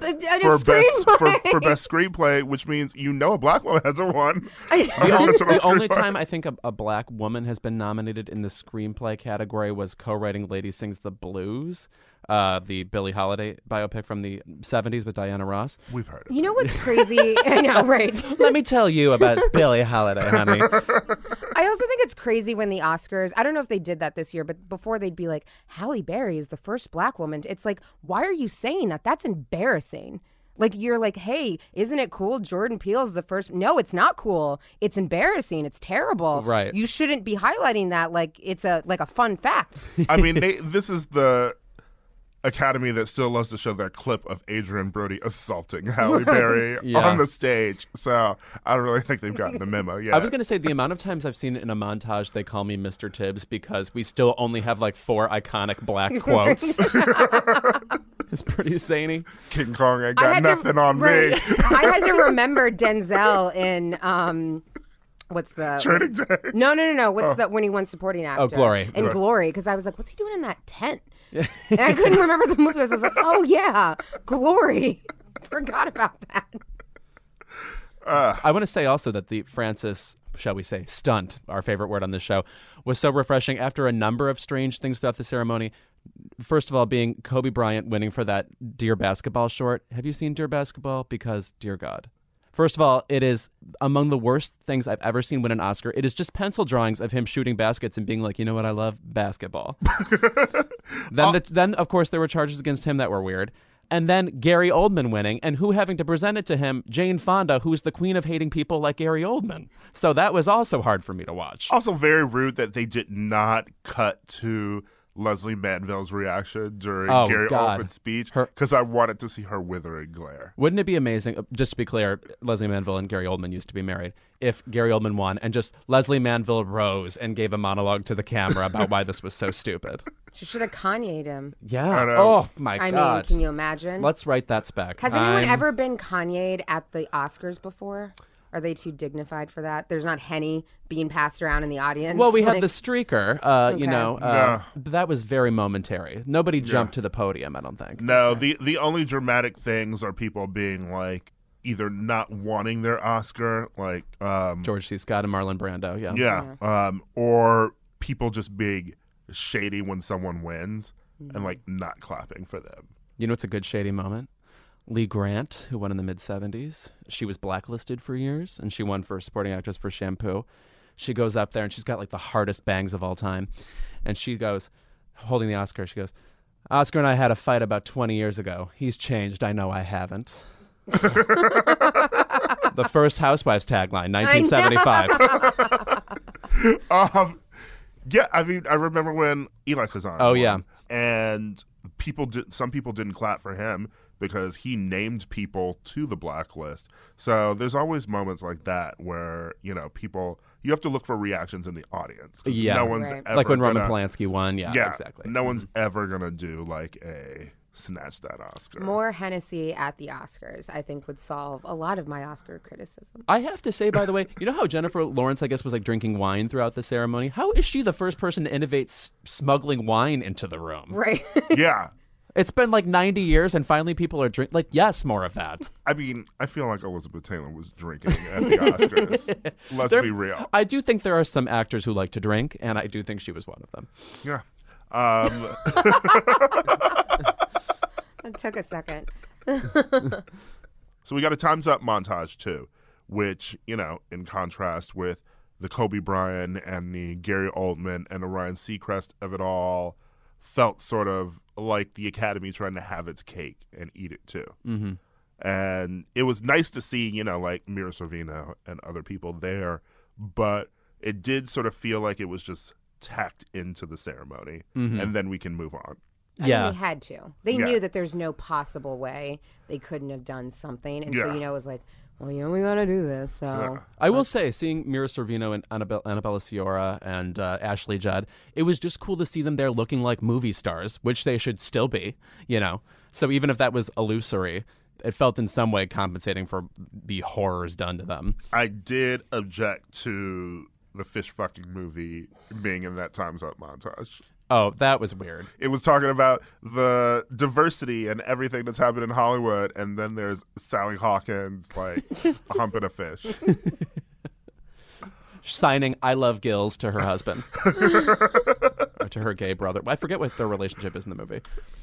best screenplay, which means a black woman hasn't won. The only time I think a black woman has been nominated in the screenplay category was co-writing Lady Sings the Blues, the Billie Holiday biopic from the 70s with Diana Ross. We've heard of You know what's crazy? I know, right? Let me tell you about Billie Holiday, honey. I also think it's crazy when the Oscars, I don't know if they did that this year, but before they'd be like, Halle Berry is the first black woman. It's like, why are you saying that? That's embarrassing. Like, you're like, hey, isn't it cool? Jordan Peele's the first. No, it's not cool. It's embarrassing. It's terrible. Right. You shouldn't be highlighting that like it's a fun fact. I mean, this is the Academy that still loves to show that clip of Adrian Brody assaulting Halle Berry on the stage. So I don't really think they've gotten the memo yet. I was going to say the amount of times I've seen in a montage they call me Mr. Tibbs because we still only have like 4 iconic black quotes. It's pretty zany. King Kong ain't got nothing on me. I had to remember Denzel in what's the Training Day? No. What's the when he won supporting actor? Oh, Glory. In Glory, because I was like, what's he doing in that tent? And I couldn't remember the movie. I was like, oh yeah, Glory. Forgot about that. I want to say also that the Frances, shall we say, stunt, our favorite word on this show, was so refreshing after a number of strange things throughout the ceremony. First of all, being Kobe Bryant winning for that Dear Basketball short. Have you seen Dear Basketball? Because, dear God. First of all, it is among the worst things I've ever seen win an Oscar. It is just pencil drawings of him shooting baskets and being like, you know what I love? Basketball. Then, of course, there were charges against him that were weird. And then Gary Oldman winning, and who having to present it to him? Jane Fonda, who's the queen of hating people like Gary Oldman. So that was also hard for me to watch. Also very rude that they did not cut to Leslie Manville's reaction during Gary Oldman's speech, because I wanted to see her wither and glare. Wouldn't it be amazing, just to be clear, Leslie Manville and Gary Oldman used to be married, if Gary Oldman won and just Leslie Manville rose and gave a monologue to the camera about why this was so stupid? She should have Kanye'd him. Yeah. Oh, my God. I mean, can you imagine? Let's write that spec. Has anyone ever been Kanye'd at the Oscars before? Are they too dignified for that? There's not Henny being passed around in the audience. Well, we had the streaker, but that was very momentary. Nobody jumped to the podium, I don't think. No, the only dramatic things are people being like either not wanting their Oscar, like George C. Scott and Marlon Brando, or people just being shady when someone wins and like not clapping for them. You know what's a good shady moment? Lee Grant, who won in the mid-'70s. She was blacklisted for years, and she won for supporting actress for Shampoo. She goes up there, and she's got like the hardest bangs of all time. And she goes, holding the Oscar, she goes, Oscar and I had a fight about 20 years ago. He's changed. I know I haven't. The first Housewives tagline, 1975. Yeah, I mean, I remember when Eli Kazan won, and some people didn't clap for him because he named people to the blacklist. So there's always moments like that where, you have to look for reactions in the audience. Yeah. No one's ever like when Roman Polanski won. Yeah, exactly. No one's ever going to do like a snatch that Oscar. More Hennessy at the Oscars, I think, would solve a lot of my Oscar criticism. I have to say, by the way, you know how Jennifer Lawrence, I guess, was like drinking wine throughout the ceremony? How is she the first person to innovate smuggling wine into the room? Right. Yeah. It's been like 90 years and finally people are drinking. Like, yes, more of that. I mean, I feel like Elizabeth Taylor was drinking at the Oscars. Let's be real. I do think there are some actors who like to drink, and I do think she was one of them. Yeah. It took a second. So we got a Time's Up montage, too, which, you know, in contrast with the Kobe Bryant and the Gary Oldman and the Ryan Seacrest of it all, felt sort of like the Academy trying to have its cake and eat it, too. Mm-hmm. And it was nice to see, you know, like Mira Sorvino and other people there, but it did sort of feel like it was just tacked into the ceremony, and then we can move on. I Yeah. mean, they had to. They Yeah. knew that there's no possible way they couldn't have done something. And so, Yeah. you know, it was like, well, you know, we got to do this. So Yeah. I will say, seeing Mira Sorvino and Annabella Sciorra and Ashley Judd, it was just cool to see them there looking like movie stars, which they should still be, you know. So even if that was illusory, it felt in some way compensating for the horrors done to them. I did object to the fish fucking movie being in that Time's Up montage. Oh, that was weird. It was talking about the diversity and everything that's happened in Hollywood, and then there's Sally Hawkins, like, humping a fish. Signing "I love Gills" to her husband. Or to her gay brother. I forget what their relationship is in the movie.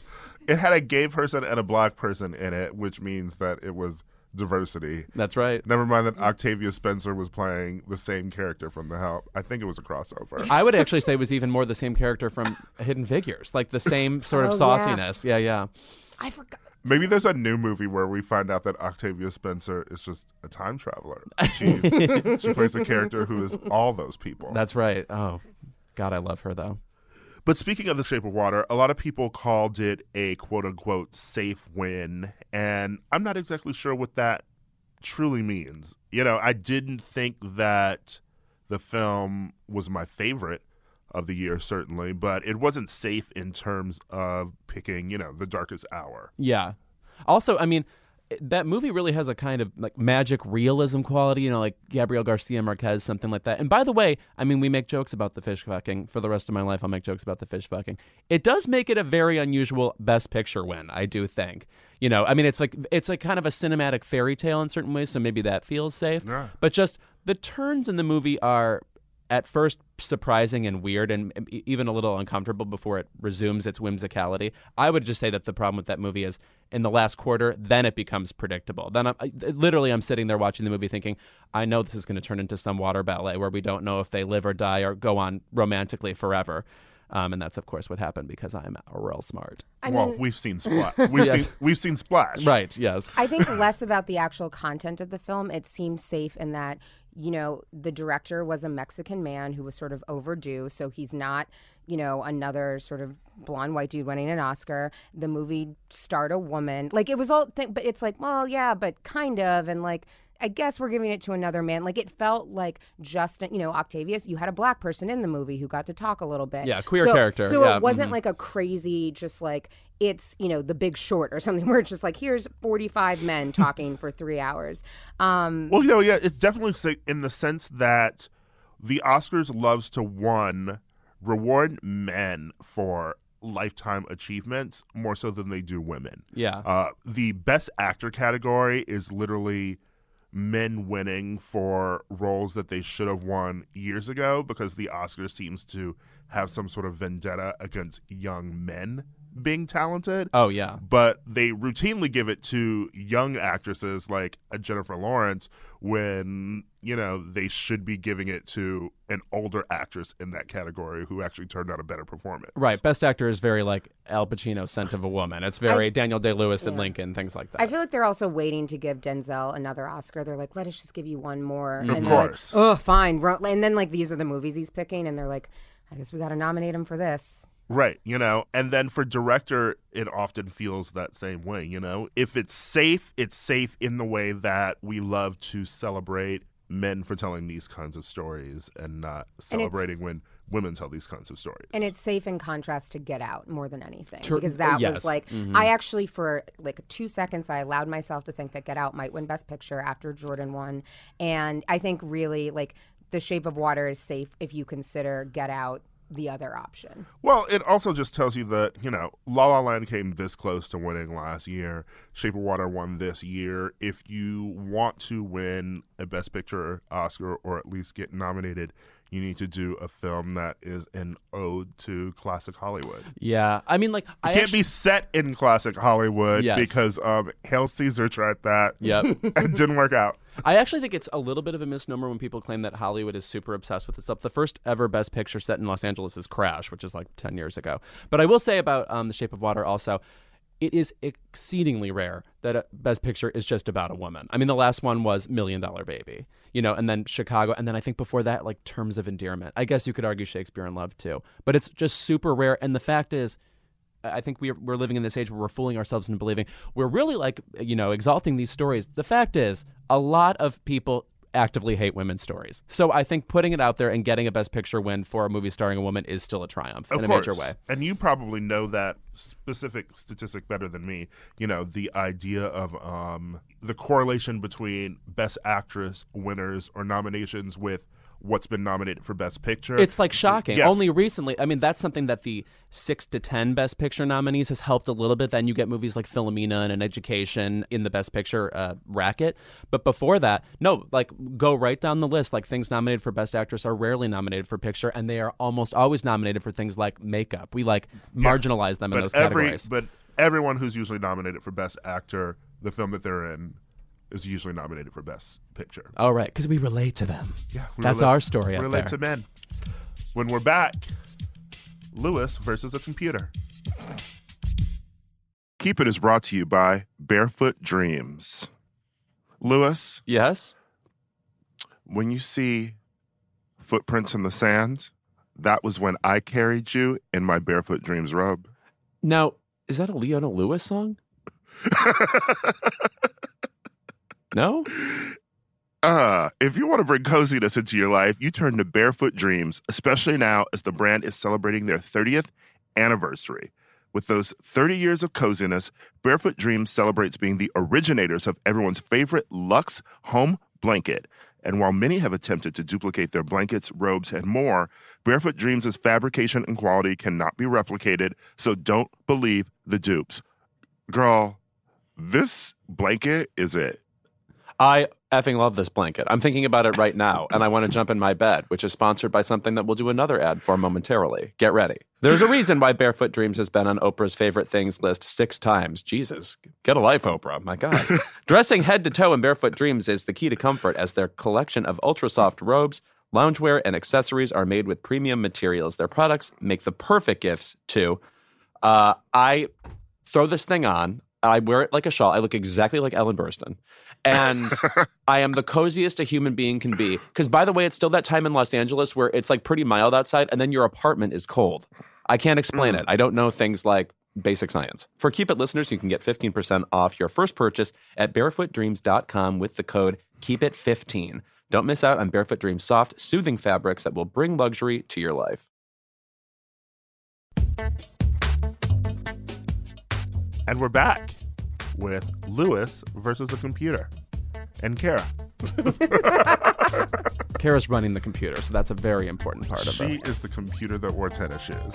It had a gay person and a black person in it, which means that it was diversity. That's right. Never mind that Octavia Spencer was playing the same character from The Help. I think it was a crossover. I would actually say it was even more the same character from Hidden Figures, like the same sort of Oh, yeah. sauciness. Yeah. I forgot. Maybe there's a new movie where we find out that Octavia Spencer is just a time traveler. She plays a character who is all those people. That's right. Oh, God, I love her, though. But speaking of The Shape of Water, a lot of people called it a quote-unquote safe win, and I'm not exactly sure what that truly means. You know, I didn't think that the film was my favorite of the year, certainly, but it wasn't safe in terms of picking, you know, The Darkest Hour. Yeah. Also, I mean, that movie really has a kind of like magic realism quality, you know, like Gabriel Garcia Marquez, something like that. And by the way, I mean, we make jokes about the fish fucking. For the rest of my life, I'll make jokes about the fish fucking. It does make it a very unusual Best Picture win, I do think. You know, I mean, it's like kind of a cinematic fairy tale in certain ways, so maybe that feels safe. Yeah. But just the turns in the movie are at first surprising and weird and even a little uncomfortable before it resumes its whimsicality. I would just say that the problem with that movie is in the last quarter, then it becomes predictable. Then I'm sitting there watching the movie thinking, I know this is going to turn into some water ballet where we don't know if they live or die or go on romantically forever. And that's, of course, what happened because I'm real smart. I Well, mean, we've seen Splash. Yes. We've seen Splash. Right, yes. I think less about the actual content of the film. It seems safe in that, you know, the director was a Mexican man who was sort of overdue, so he's not, you know, another sort of blonde white dude winning an Oscar. The movie starred a woman. Like, it was all, but it's like, well, yeah, but kind of, and like, I guess we're giving it to another man. Like, it felt like just, you know, Octavius, you had a black person in the movie who got to talk a little bit. Yeah, queer character. So Yeah, it wasn't like a crazy, just like, it's, you know, The Big Short or something where it's just like, here's 45 men talking for 3 hours. Well, you know, yeah, it's definitely sick in the sense that the Oscars loves to, one, reward men for lifetime achievements more so than they do women. Yeah. The Best Actor category is literally men winning for roles that they should have won years ago because the Oscars seems to have some sort of vendetta against young men being talented. Oh, yeah. But they routinely give it to young actresses like a Jennifer Lawrence when, you know, they should be giving it to an older actress in that category who actually turned out a better performance. Right. Best Actor is very like Al Pacino, Scent of a Woman. It's very Daniel Day-Lewis and Lincoln, things like that. I feel like they're also waiting to give Denzel another Oscar. They're like, let us just give you one more. Of And they're like, course. oh, fine. And then, like, these are the movies he's picking, and they're like, I guess we got to nominate him for this. Right, you know, and then for director, it often feels that same way, you know. If it's safe in the way that we love to celebrate men for telling these kinds of stories and not celebrating when women tell these kinds of stories. And it's safe in contrast to Get Out more than anything. True. Because that Yes. was like, I actually, for like 2 seconds, I allowed myself to think that Get Out might win Best Picture after Jordan won. And I think really, like, The Shape of Water is safe if you consider Get Out the other option. Well, it also just tells you that, La La Land came this close to winning last year. Shape of Water won this year. If you want to win a Best Picture Oscar or at least get nominated, you need to do a film that is an ode to classic Hollywood. Yeah. I mean, like, It can't be set in classic Hollywood because Hail Caesar tried that. Yep. It didn't work out. I actually think it's a little bit of a misnomer when people claim that Hollywood is super obsessed with this stuff. The first ever Best Picture set in Los Angeles is Crash, which is like 10 years ago. But I will say about The Shape of Water also, it is exceedingly rare that a Best Picture is just about a woman. I mean, the last one was $1 Million Baby, and then Chicago, and then I think before that, like Terms of Endearment. I guess you could argue Shakespeare in Love too, but it's just super rare. And the fact is, I think we're living in this age where we're fooling ourselves into believing we're really exalting these stories. The fact is, a lot of people actively hate women's stories. So I think putting it out there and getting a Best Picture win for a movie starring a woman is still a triumph in a major way. And you probably know that specific statistic better than me. The idea of the correlation between Best Actress winners or nominations with what's been nominated for Best Picture. It's like shocking. Yes. Only recently, I mean, that's something that the 6 to 10 Best Picture nominees has helped a little bit. Then you get movies like Philomena and An Education in the Best Picture racket. But before that, no, like go right down the list. Like things nominated for Best Actress are rarely nominated for picture, and they are almost always nominated for things like makeup. We marginalize them in those categories. But everyone who's usually nominated for Best Actor, the film that they're in, is usually nominated for Best Picture. Oh, right, because we relate to them. Yeah, that's our story up relate there. to men. When we're back, Lewis versus a computer. Keep It is brought to you by Barefoot Dreams. Lewis? Yes? When you see footprints in the sand, that was when I carried you in my Barefoot Dreams robe. Now, is that a Leona Lewis song? No? If you want to bring coziness into your life, you turn to Barefoot Dreams, especially now as the brand is celebrating their 30th anniversary. With those 30 years of coziness, Barefoot Dreams celebrates being the originators of everyone's favorite luxe home blanket. And while many have attempted to duplicate their blankets, robes, and more, Barefoot Dreams' fabrication and quality cannot be replicated, so don't believe the dupes. Girl, this blanket is it. I effing love this blanket. I'm thinking about it right now, and I want to jump in my bed, which is sponsored by something that we'll do another ad for momentarily. Get ready. There's a reason why Barefoot Dreams has been on Oprah's favorite things list 6 times. Jesus, get a life, Oprah. My God. Dressing head to toe in Barefoot Dreams is the key to comfort, as their collection of ultra-soft robes, loungewear, and accessories are made with premium materials. Their products make the perfect gifts, too. I throw this thing on. I wear it like a shawl. I look exactly like Ellen Burstyn. And I am the coziest a human being can be. Because, by the way, it's still that time in Los Angeles where it's like pretty mild outside and then your apartment is cold. I can't explain it. I don't know things like basic science. For Keep It listeners, you can get 15% off your first purchase at barefootdreams.com with the code KEEPIT15. Don't miss out on Barefoot Dreams soft, soothing fabrics that will bring luxury to your life. And we're back with Lewis versus a computer. And Kara. Kara's running the computer, so that's a very important part of it. She is the computer that wore tennis shoes.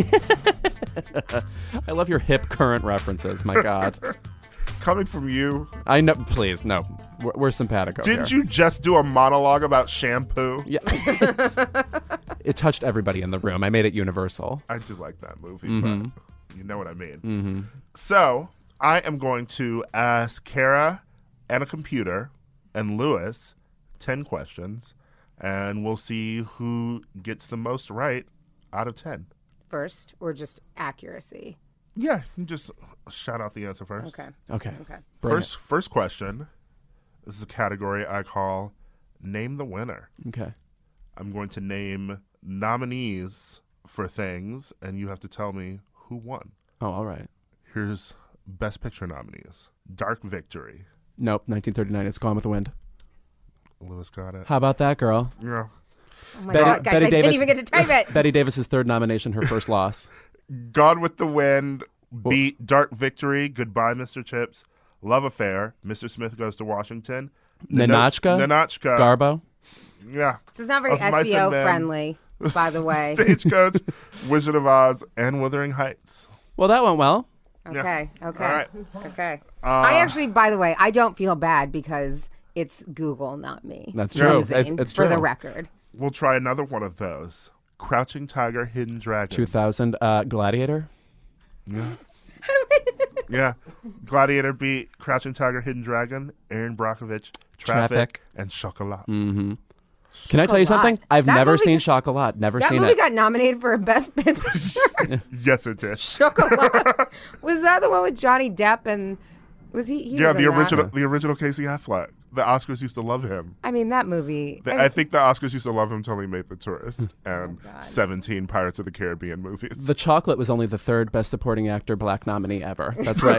I love your hip current references, my God. Coming from you. I know, please, no. We're simpatico. Didn't you just do a monologue about shampoo? Yeah. It touched everybody in the room. I made it universal. I do like that movie, Mm-hmm. but you know what I mean. Mm-hmm. So, I am going to ask Kara and a computer and Lewis 10 questions, and we'll see who gets the most right out of 10. First, or just accuracy? Yeah, you just shout out the answer first. Okay. First question. This is a category I call Name the Winner. Okay. I'm going to name nominees for things, and you have to tell me who won. Oh, all right. Here's Best Picture nominees. Dark Victory. Nope, 1939. It's Gone with the Wind. Lewis got it. How about that, girl? Yeah. Oh my God, guys, I didn't even get to type it. Betty Davis's third nomination, her first loss. Gone with the Wind beat Dark Victory, Goodbye, Mr. Chips, Love Affair, Mr. Smith Goes to Washington, Ninotchka? Ninotchka. Garbo? Yeah. This is not very Of Mice and SEO Men. friendly. by the way. Stagecoach, Wizard of Oz, and Wuthering Heights. Well, that went well. Okay. All right. Okay. I actually, by the way, I don't feel bad because it's Google, not me. That's true. Losing, It's for true. the record. We'll try another one of those. Crouching Tiger, Hidden Dragon. 2000 Gladiator. Yeah. Gladiator beat Crouching Tiger, Hidden Dragon, Aaron Brockovich, Traffic. And Chocolat. Mm-hmm. Can I tell you something? I've That never movie seen got- Chocolat. Never That seen movie it. got nominated for a Best Picture. Yes, it did. Chocolat. Was that the one with Johnny Depp and was he Yeah, was the in that? original Casey Affleck. The Oscars used to love him. I mean, that movie. I think the Oscars used to love him until he made The Tourist Oh and 17 Pirates of the Caribbean movies. The Chocolate was only the third Best Supporting Actor Black nominee ever. That's right.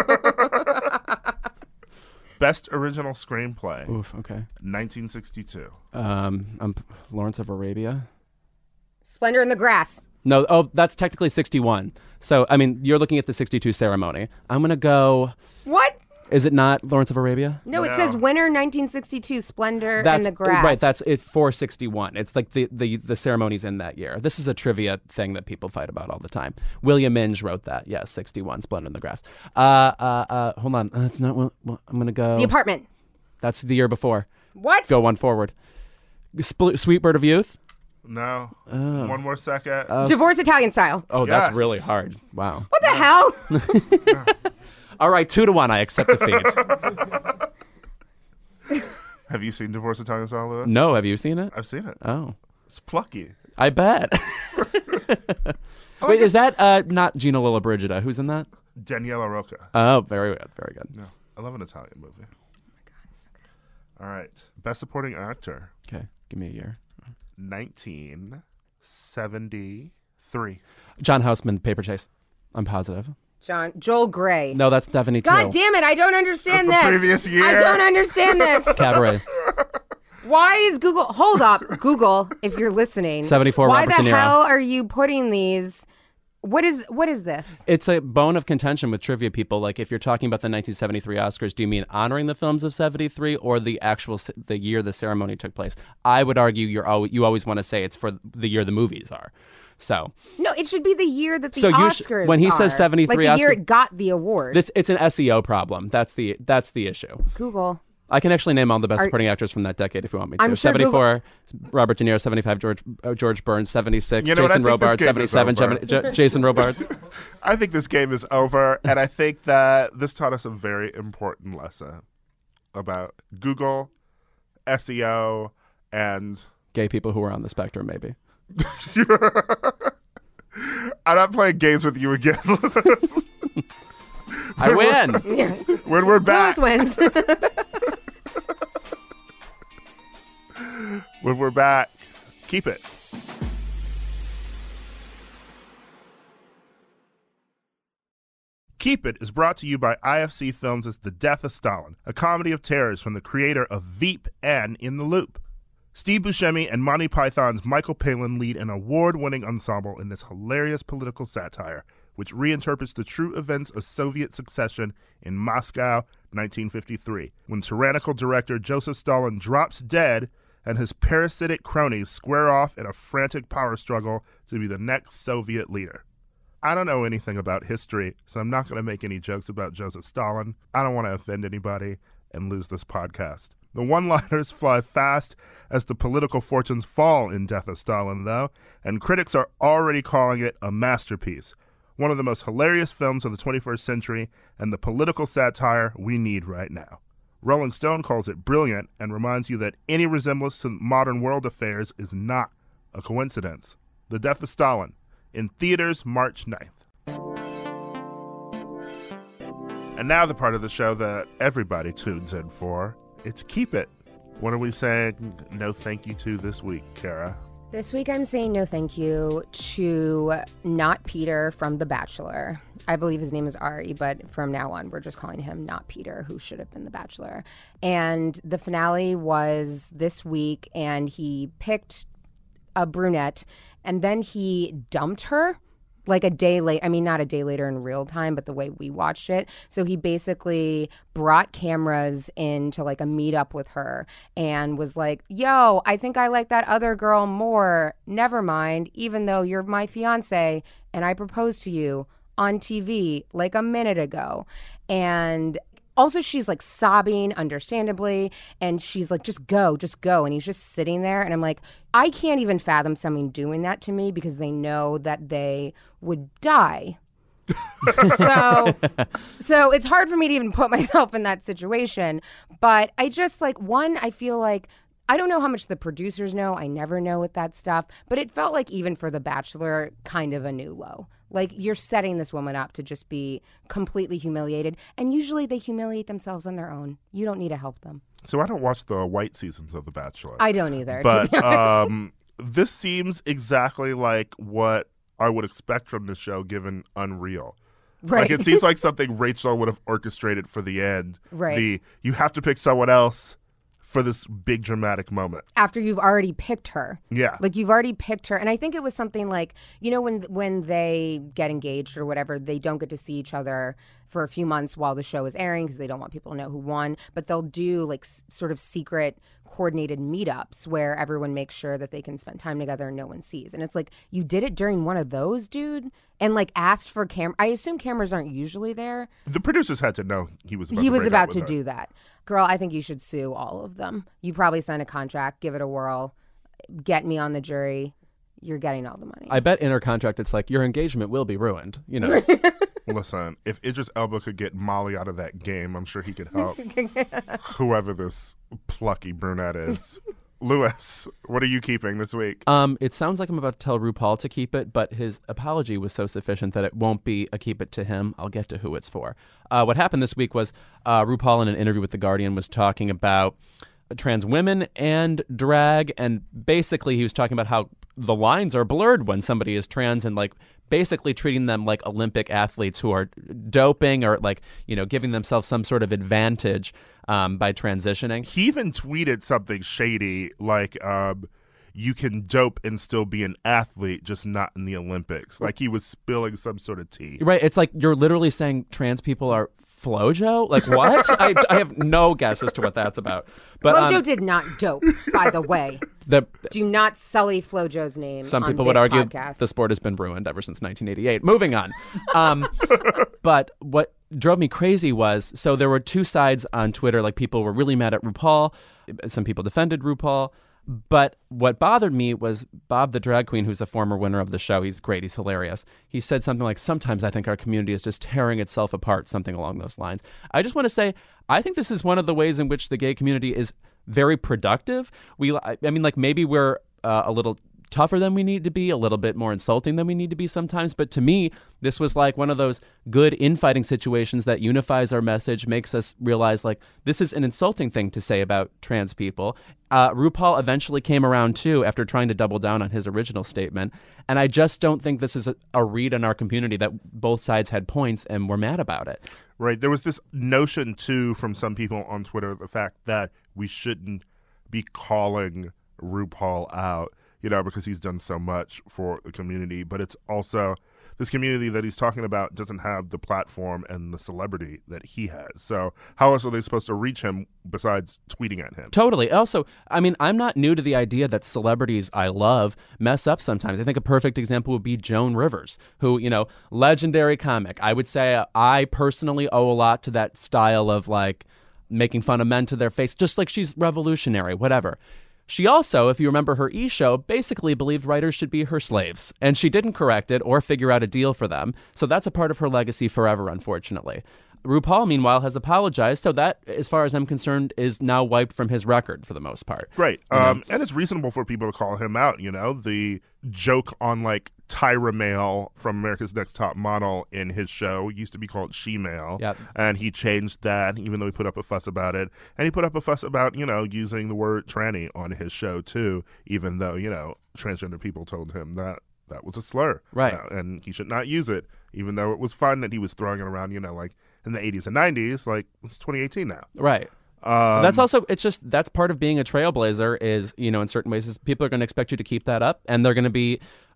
Best Original Screenplay, Oof. Okay. 1962. Lawrence of Arabia. Splendor in the Grass. No. Oh, that's technically 61. So I mean, you're looking at the 62 ceremony. I'm gonna go. What? Is it not Lawrence of Arabia? No, it says winner 1962, Splendor in That's the Grass. right. That's it. 461. It's like the ceremony's in that year. This is a trivia thing that people fight about all the time. William Minge wrote that. Yes, 61. Splendor in the Grass. Hold on. That's not what I'm gonna go. The Apartment. That's the year before. What? Go one forward. Sweet Bird of Youth. No. One more second. Divorce Italian Style. Oh, Yes. that's really hard. Wow. What the hell? All right, 2-1. I accept defeat. Have you seen Divorce Italian Style, Lewis? No, have you seen it? I've seen it. Oh, It's plucky. I bet. Wait, is that not Gina Lollobrigida? Who's in that? Daniela Rocca. Oh, very good, very good. No, I love an Italian movie. All right. Best Supporting Actor, Okay, give me a year. 1973. John Houseman, Paper Chase. I'm positive. Joel Gray. No, that's Stephanie God too. damn it, I don't understand That's this. the previous year. I don't understand this. Cabaret. Why is Google... Hold up, Google, if you're listening. 74, Why Robert the De Niro. hell are you putting these... What is this? It's a bone of contention with trivia people. Like, if you're talking about the 1973 Oscars, do you mean honoring the films of 73 or the actual the year the ceremony took place? I would argue you always want to say it's for the year the movies are. So No, it should be the year that the So Oscars when he says are. 73 like the year Oscar- it got the award. it's an SEO problem. That's the issue. Google. I can actually name all the best Are- supporting actors from that decade if you want me to. I'm sure 74, Robert De Niro. 75, George Burns. 76, You know what? I Jason think this Robards. game is 77, over. Jason Robards. I think this game is over, and I think that this taught us a very important lesson about Google, SEO, and Gay people who are on the spectrum, maybe. I'm not playing games with you again. I win. When we're back, Lewis wins. when we're back, keep it. Keep It is brought to you by IFC Films' The Death of Stalin, a comedy of terrors from the creator of Veep and In the Loop. Steve Buscemi and Monty Python's Michael Palin lead an award-winning ensemble in this hilarious political satire, which reinterprets the true events of Soviet succession in Moscow, 1953, when tyrannical director Joseph Stalin drops dead and his parasitic cronies square off in a frantic power struggle to be the next Soviet leader. I don't know anything about history, so I'm not going to make any jokes about Joseph Stalin. I don't want to offend anybody and lose this podcast. The one-liners fly fast as the political fortunes fall in Death of Stalin, though, and critics are already calling it a masterpiece, one of the most hilarious films of the 21st century and the political satire we need right now. Rolling Stone calls it brilliant and reminds you that any resemblance to modern world affairs is not a coincidence. The Death of Stalin, in theaters March 9th. And now the part of the show that everybody tunes in for. It's Keep It. What are we saying no thank you to this week, Kara? This week I'm saying no thank you to not Peter from The Bachelor. I believe his name is Ari, but from now on we're just calling him not Peter, who should have been The Bachelor. And the finale was this week, and he picked a brunette, and then he dumped her like a day late. I mean, not a day later in real time, but the way we watched it. So he basically brought cameras into like a meetup with her and was like, yo, I think I like that other girl more. Never mind, even though you're my fiance and I proposed to you on TV like a minute ago. And also, she's like sobbing, understandably, and she's like, just go. And he's just sitting there. And I'm like, I can't even fathom someone doing that to me because they know that they would die. So it's hard for me to even put myself in that situation. But I just like, I feel like, I don't know how much the producers know. I never know with that stuff. But it felt like even for The Bachelor, kind of a new low. Like, you're setting this woman up to just be completely humiliated. And usually they humiliate themselves on their own. You don't need to help them. So I don't watch the white seasons of The Bachelor. I don't either. But to be honest. This seems exactly like what I would expect from the show, given Unreal. Right. Like, it seems like something Rachel would have orchestrated for the end. Right. You have to pick someone else for this big dramatic moment. After you've already picked her. Yeah. Like, you've already picked her. And I think it was something like, you know, when they get engaged or whatever, they don't get to see each other for a few months while the show is airing because they don't want people to know who won. But they'll do like sort of secret coordinated meetups where everyone makes sure that they can spend time together and no one sees. And it's like, you did it during one of those, dude? And like asked for camera. I assume cameras aren't usually there. The producers had to know he was about to do that. Girl, I think you should sue all of them. You probably sign a contract, give it a whirl, get me on the jury. You're getting all the money. I bet in her contract it's like, your engagement will be ruined, you know. Listen, if Idris Elba could get Molly out of that game, I'm sure he could help whoever this plucky brunette is. Lewis, what are you keeping this week? It sounds like I'm about to tell RuPaul to keep it, but his apology was so sufficient that it won't be a keep it to him. I'll get to who it's for. What happened this week was RuPaul in an interview with The Guardian was talking about trans women and drag, and basically he was talking about how the lines are blurred when somebody is trans and like basically treating them like Olympic athletes who are doping or like, you know, giving themselves some sort of advantage by transitioning. He even tweeted something shady like, you can dope and still be an athlete, just not in the Olympics. Like he was spilling some sort of tea. Right. It's like you're literally saying trans people are Flojo? Like what? I have no guess as to what that's about. But Flojo did not dope, by the way. Do not sully Flojo's name. Some on people this would argue podcast. the sport has been ruined ever since 1988. Moving on. But what drove me crazy was, so there were two sides on Twitter. Like people were really mad at RuPaul. Some people defended RuPaul. But what bothered me was Bob the drag queen, who's a former winner of the show. He's great. He's hilarious. He said something like, sometimes I think our community is just tearing itself apart, something along those lines. I just want to say, I think this is one of the ways in which the gay community is very productive. I mean, like maybe we're a little tougher than we need to be, a little bit more insulting than we need to be sometimes. But to me, this was like one of those good infighting situations that unifies our message, makes us realize like this is an insulting thing to say about trans people. RuPaul eventually came around too after trying to double down on his original statement. And I just don't think this is a read in our community that both sides had points and were mad about it. Right. There was this notion too from some people on Twitter, the fact that we shouldn't be calling RuPaul out, you know, because he's done so much for the community. But it's also this community that he's talking about doesn't have the platform and the celebrity that he has. So how else are they supposed to reach him besides tweeting at him? Totally. Also, I mean, I'm not new to the idea that celebrities I love mess up sometimes. I think a perfect example would be Joan Rivers, who, you know, legendary comic. I would say I personally owe a lot to that style of like making fun of men to their face, just like she's revolutionary, whatever. She also, if you remember her E! Show, basically believed writers should be her slaves, and she didn't correct it or figure out a deal for them. So that's a part of her legacy forever, unfortunately. RuPaul, meanwhile, has apologized, so that, as far as I'm concerned, is now wiped from his record for the most part. Right. And it's reasonable for people to call him out, you know? The joke on, like, Tyra Mail from America's Next Top Model in his show used to be called She-Mail. Yep. And he changed that, even though he put up a fuss about it. And he put up a fuss about, you know, using the word tranny on his show, too, even though, you know, transgender people told him that that was a slur. Right. And he should not use it, even though it was fun that he was throwing it around, you know, like, in the 80s and 90s, like, it's 2018 now. Right. That's also, it's just, that's part of being a trailblazer is, you know, in certain ways, is people are going to expect you to keep that up, and they're going to be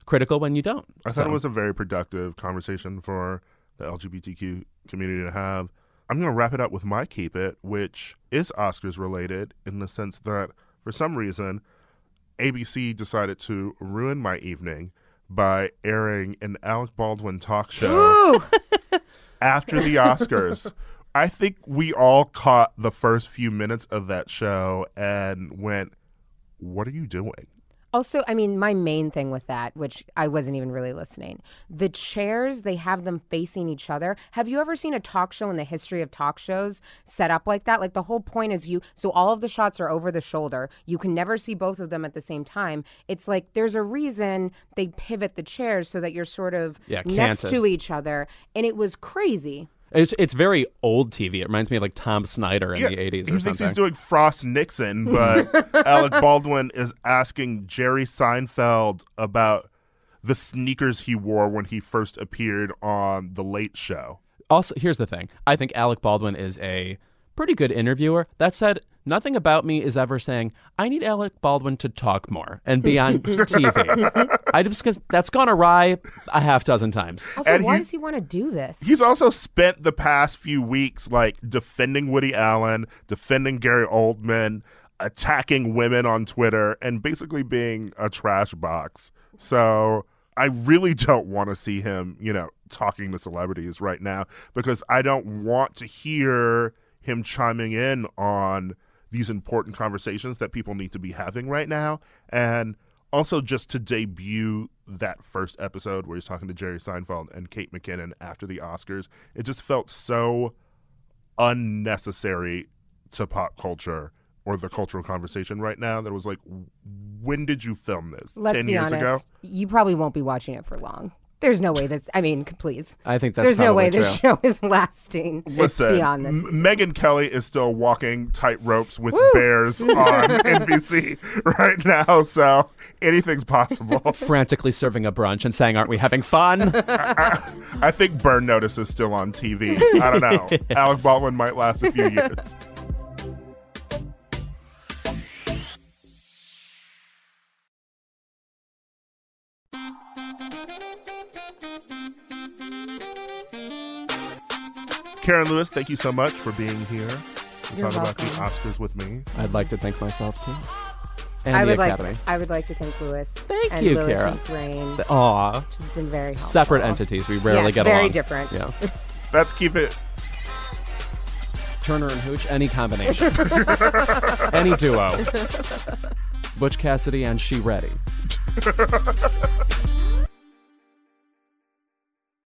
critical when you don't. I thought it was a very productive conversation for the LGBTQ community to have. I'm going to wrap it up with my Keep It, which is Oscars related in the sense that for some reason, ABC decided to ruin my evening by airing an Alec Baldwin talk show after the Oscars. I think we all caught the first few minutes of that show and went, what are you doing? Also, I mean, my main thing with that, which I wasn't even really listening, the chairs, they have them facing each other. Have you ever seen a talk show in the history of talk shows set up like that? Like the whole point is so all of the shots are over the shoulder. You can never see both of them at the same time. It's like there's a reason they pivot the chairs so that you're sort of next to each other. And it was crazy. It's very old TV. It reminds me of like Tom Snyder in the 80s or something. He thinks he's doing Frost Nixon, but Alec Baldwin is asking Jerry Seinfeld about the sneakers he wore when he first appeared on The Late Show. Also, here's the thing. I think Alec Baldwin is a pretty good interviewer. That said, nothing about me is ever saying, I need Alec Baldwin to talk more and be on TV. Because that's gone awry a half dozen times. Also, and why does he want to do this? He's also spent the past few weeks like defending Woody Allen, defending Gary Oldman, attacking women on Twitter, and basically being a trash box. So I really don't want to see him, talking to celebrities right now because I don't want to hear him chiming in on these important conversations that people need to be having right now. And also just to debut that first episode where he's talking to Jerry Seinfeld and Kate McKinnon after the Oscars, it just felt so unnecessary to pop culture or the cultural conversation right now that it was like, when did you film this? Let's 10 be years honest, ago? You probably won't be watching it for long. There's no way please. I think that's There's no way true. this show is lasting beyond this. Megyn Kelly is still walking tight ropes with bears on NBC right now, so anything's possible. Frantically serving a brunch and saying, aren't we having fun? I think Burn Notice is still on TV. I don't know. Alec Baldwin might last a few years. Karen Lewis, thank you so much for being here to talk about the Oscars with me. I'd like to thank myself, too. And I the would Academy. I would like to thank Lewis. Thank and you, Lewis's Kara. brain. Aw. Which has been very helpful. Separate entities. We rarely get very along. different. Yeah. Let's keep it. Turner and Hooch, any combination. Any duo. Butch Cassidy and She Ready.